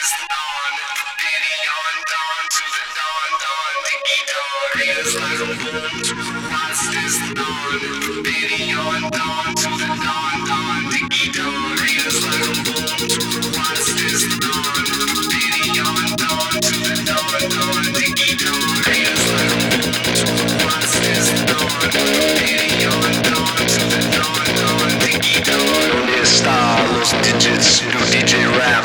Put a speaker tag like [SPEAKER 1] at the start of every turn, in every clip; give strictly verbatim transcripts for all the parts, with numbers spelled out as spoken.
[SPEAKER 1] is dawn. Diddy on dawn to the dawn, dawn, diggy dawn. Readers like a boom to the west is dawn. Diddy on dawn to the dawn, dawn, diggy dawn. Readers like a boom to the west is dawn. Diddy on dawn to the dawn, dawn, diggy dawn. Readers like a boom to the west is dawn. Diddy on dawn to the dawn, dawn, diggy dawn. ¿Dónde está los digits? Do D J Rap.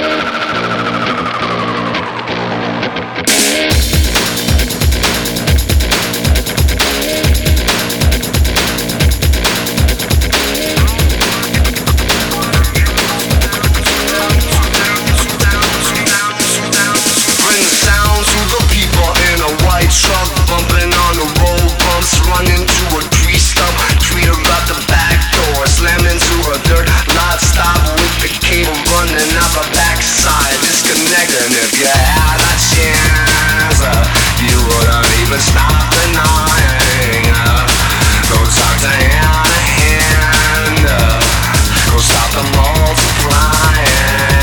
[SPEAKER 1] Truck bumping on the road bumps, running to a tree stump, tweet about the back door, slam into a dirt lot, stop with the cable running out the backside, disconnecting. If you had a chance, uh, you wouldn't even stop denying. Uh, go talk to hand to hand, uh, go stop the multiplying.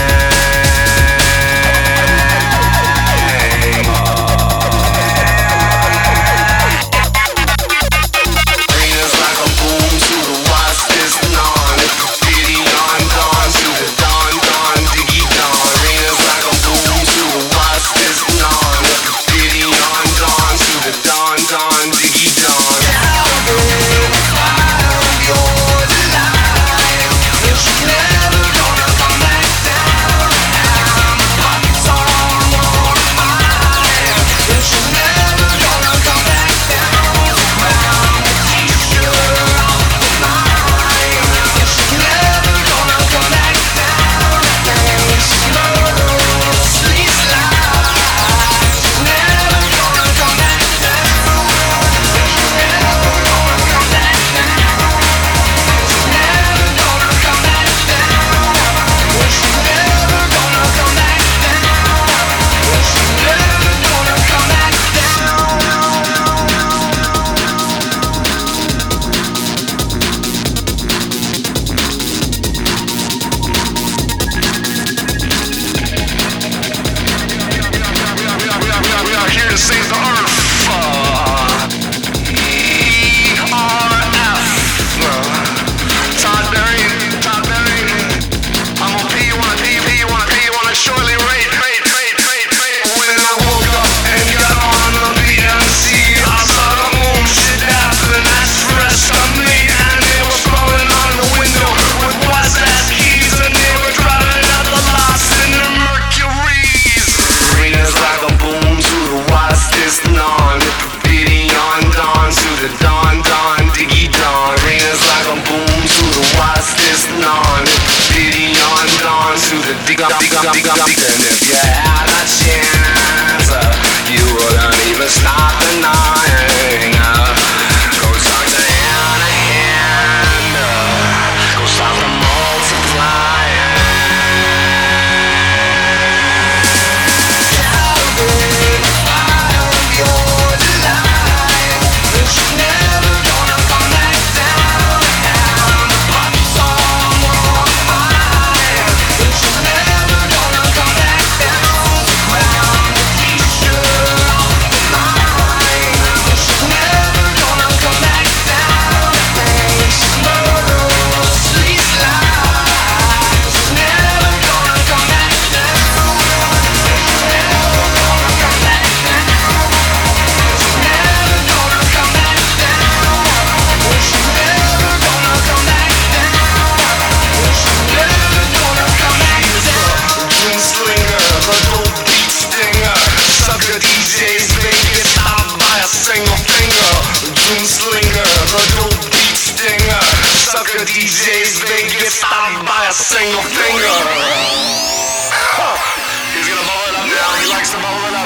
[SPEAKER 1] And if you had a chance, uh, you wouldn't even stop denying. Uh, go talk to hand to hand, uh, go stop the multiplying. Calibrate the fire of your delight. It's never gonna come back down. And the puppy's on more fire. It's never gonna come back down to ground. The t-shirt off the line. It's never gonna come back down. Face murderously slide. It's never gonna come back down. It's never gonna come back down. It's never gonna come back down. It's never gonna come back down. It's never gonna come back down. Dream slinger, the dope beat stinger. Sucker D Js, they get stopped by a single finger. Dream slinger, the dope beat stinger. Sucker D Js, they get stopped by a single finger. Huh. He's gonna bubble it up now. He likes to bubble it up.